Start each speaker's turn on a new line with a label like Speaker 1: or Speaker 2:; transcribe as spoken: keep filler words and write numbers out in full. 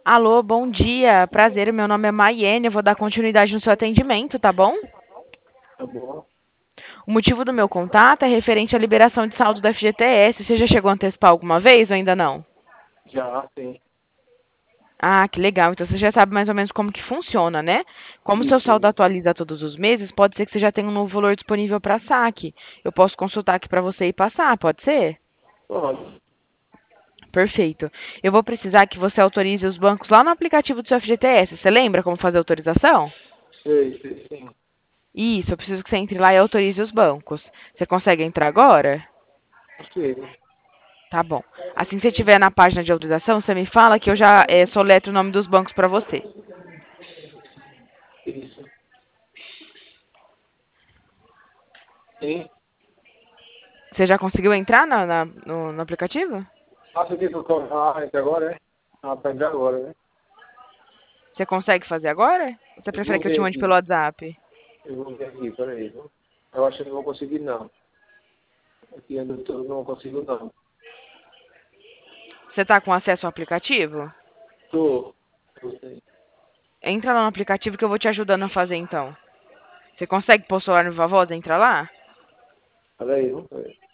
Speaker 1: Alô, bom dia. Prazer, meu nome é Maiene. Eu vou dar continuidade no seu atendimento, tá bom?
Speaker 2: Tá bom?
Speaker 1: O motivo do meu contato é referente à liberação de saldo do F G T S. Você já chegou a antecipar alguma vez ou ainda não?
Speaker 2: Já, sim.
Speaker 1: Ah, que legal. Então você já sabe mais ou menos como que funciona, né? Como o seu
Speaker 2: Isso,
Speaker 1: saldo
Speaker 2: isso.
Speaker 1: atualiza todos os meses, pode ser que você já tenha um novo valor disponível para saque. Eu posso consultar aqui para você e passar, pode ser?
Speaker 2: Pode.
Speaker 1: Perfeito. Eu vou precisar que você autorize os bancos lá no aplicativo do seu F G T S. Você lembra como fazer a autorização?
Speaker 2: Sei, sei, sim.
Speaker 1: Isso, eu preciso que você entre lá e autorize os bancos. Você consegue entrar agora?
Speaker 2: Sei.
Speaker 1: Tá bom. Assim que você estiver na página de autorização, você me fala que eu já eh, soletro o nome dos bancos para você.
Speaker 2: Isso. Sim.
Speaker 1: Você já conseguiu entrar na- na- no, no aplicativo?
Speaker 2: Ah, você quer que eu coloque ah, entre agora, é? Ah, pra entrar agora, né?
Speaker 1: Você consegue fazer agora? Ou você
Speaker 2: Eu
Speaker 1: prefere
Speaker 2: vou
Speaker 1: que eu te
Speaker 2: ver
Speaker 1: mande pelo
Speaker 2: aqui.
Speaker 1: WhatsApp?
Speaker 2: Eu vou ver aqui, peraí. Viu? Eu acho que não vou conseguir, não. Aqui ainda tô, não consigo, não.
Speaker 1: Você está com acesso ao aplicativo?
Speaker 2: Tô. Tô, sim.
Speaker 1: Entra lá no aplicativo que eu vou te ajudando a fazer então. Você consegue pôr o celular no Viva Voz? Entra lá?
Speaker 2: Peraí, viu? Peraí.